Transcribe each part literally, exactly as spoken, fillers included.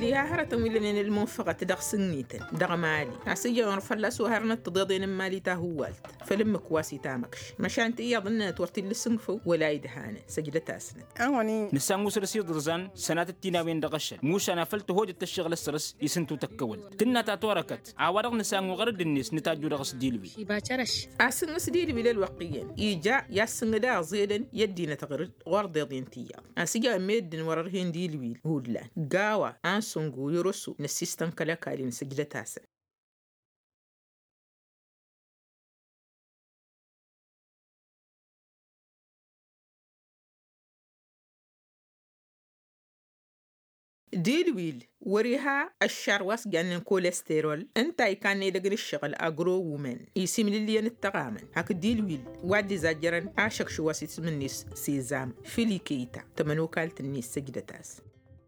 يا هرة ويلين المنفقة تدغ سنيتن دغ مالي عسيا ورفلا سوهرنا تضيضين مالي تاهوالت فلم كواسي تامكش مشان تيا ظن تورتي للسنفو ولا يدهانه سجلة تاسنت أوني نسان موسى رسيد درزان سنات التيناوين دغشل موسى أنا فلت هوجة الشغل السرس يسنتو تكول تنا تاتوركت عوارغ نسان وغرد الناس نتاجو دغس ديلوي شباشرش أسن سديل بلا الوقيين إيجا ياسن دا زيدن يدينا تغرد ورد يضين تيا أسيا ميدن وررهن ديلوي هودلا قاوة أنسونغو يرسو نسيستن كلا كالين سجلة تاسن ديلويل وريها الشرواس جان كوليسترول انت كان يدقن الشغل اجرو وومن يسيم للي التقامن هاك ديلويل وادي زاجرن عاشق شواسيت من نيس سيزام فيلي كيتا تمنو كالت النيس سجدتاس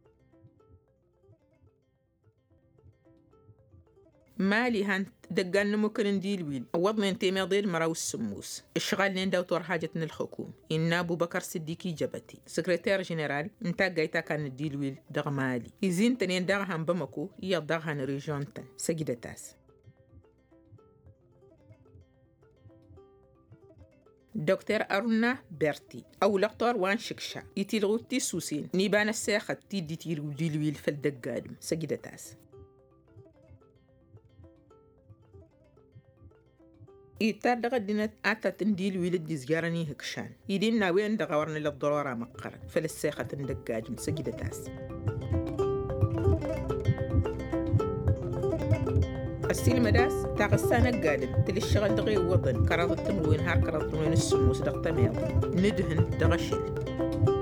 مالي هانت دقان ممكن ديلويل وضن انتي ماضيل مراو السموس الشغال لين داوتور حاجة من الحكوم إن أبو بكر صديقي جبتي سكرتير جنرال انتا قايتا كان ديلويل دغ مالي إذين تنين دغهان بمكو يدغهان ريجون تن سجدتاس دكتور أرونا بيرتي أو لقطار وان شكشا يتلغوتي سوسين نيبان الساخة تيدي تيرو ديلويل فالدقادم سجدتاس إيتار دغا دينات آتا تنديل ويلد ديزجارني هكشان يدين ناوين دغا ورن للضرورة مقرن فلسيخة تندقاج من سجدة تاس السيل مداس تاغسانا قادم تلي الشغل دغي وضن كراضة تموين هار كراضة تموين السموس دغ تميض ندهن دغا شل